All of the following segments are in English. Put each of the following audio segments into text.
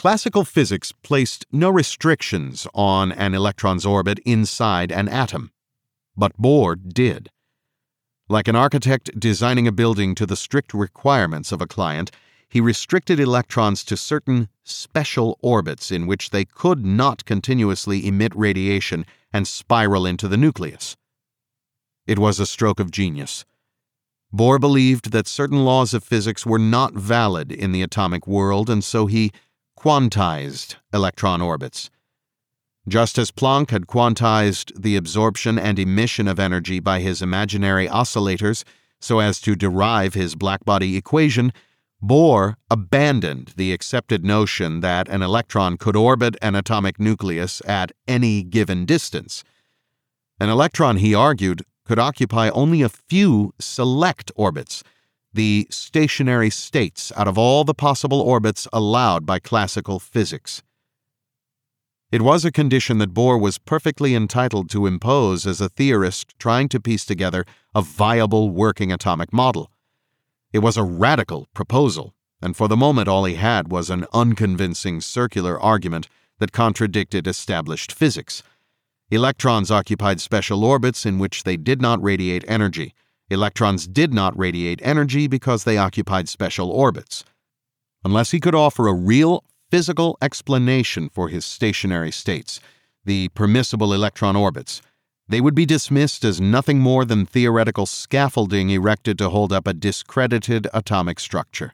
Classical physics placed no restrictions on an electron's orbit inside an atom, but Bohr did. Like an architect designing a building to the strict requirements of a client, he restricted electrons to certain special orbits in which they could not continuously emit radiation and spiral into the nucleus. It was a stroke of genius. Bohr believed that certain laws of physics were not valid in the atomic world, and so he quantized electron orbits. Just as Planck had quantized the absorption and emission of energy by his imaginary oscillators so as to derive his blackbody equation, Bohr abandoned the accepted notion that an electron could orbit an atomic nucleus at any given distance. An electron, he argued, could occupy only a few select orbits, the stationary states out of all the possible orbits allowed by classical physics. It was a condition that Bohr was perfectly entitled to impose as a theorist trying to piece together a viable working atomic model. It was a radical proposal, and for the moment all he had was an unconvincing circular argument that contradicted established physics. Electrons occupied special orbits in which they did not radiate energy. Electrons did not radiate energy because they occupied special orbits. Unless he could offer a real physical explanation for his stationary states, the permissible electron orbits, they would be dismissed as nothing more than theoretical scaffolding erected to hold up a discredited atomic structure.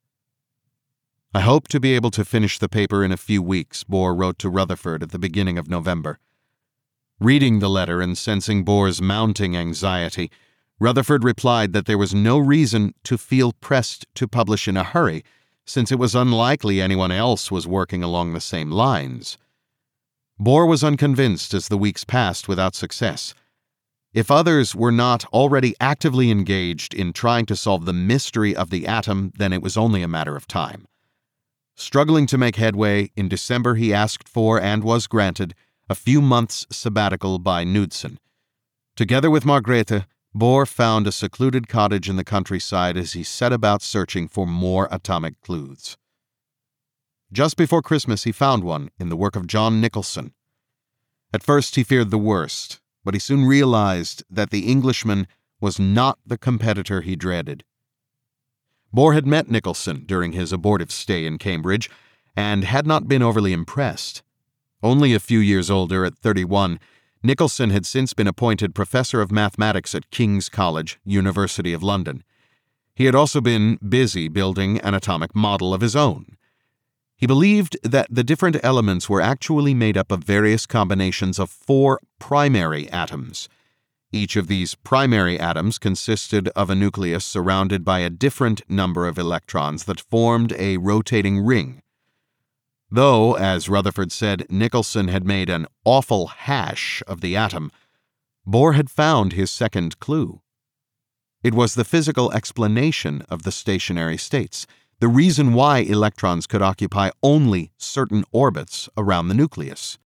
"I hope to be able to finish the paper in a few weeks," Bohr wrote to Rutherford at the beginning of November. Reading the letter and sensing Bohr's mounting anxiety, Rutherford replied that there was no reason to feel pressed to publish in a hurry, since it was unlikely anyone else was working along the same lines. Bohr was unconvinced as the weeks passed without success. If others were not already actively engaged in trying to solve the mystery of the atom, then it was only a matter of time. Struggling to make headway, in December he asked for, and was granted, a few months' sabbatical by Knudsen. Together with Margrethe, Bohr found a secluded cottage in the countryside as he set about searching for more atomic clues. Just before Christmas he found one in the work of John Nicholson. At first he feared the worst, but he soon realized that the Englishman was not the competitor he dreaded. Bohr had met Nicholson during his abortive stay in Cambridge and had not been overly impressed. Only a few years older, at 31, Nicholson had since been appointed professor of mathematics at King's College, University of London. He had also been busy building an atomic model of his own. He believed that the different elements were actually made up of various combinations of 4 primary atoms. Each of these primary atoms consisted of a nucleus surrounded by a different number of electrons that formed a rotating ring. Though, as Rutherford said, Nicholson had made an awful hash of the atom, Bohr had found his second clue. It was the physical explanation of the stationary states, the reason why electrons could occupy only certain orbits around the nucleus.